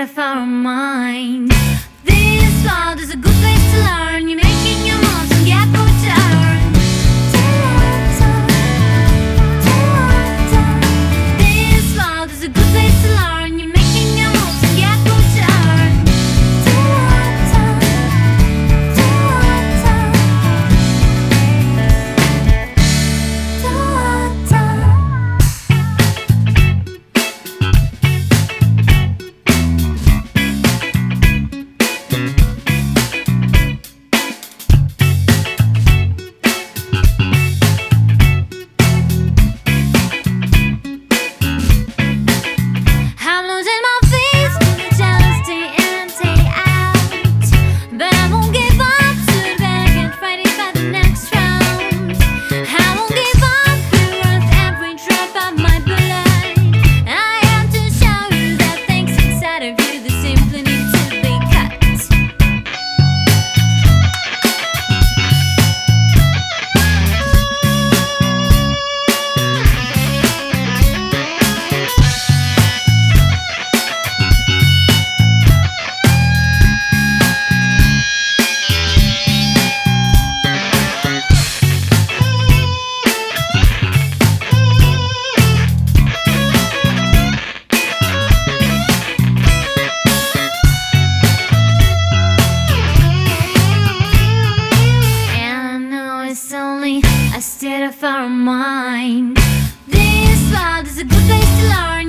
of our mind. This world is a good place to learn. You're making your moves and get no turn. This world is a good place to learn. You're making your moves and get no turn. It's only a state of our mind. This world is a good place to learn.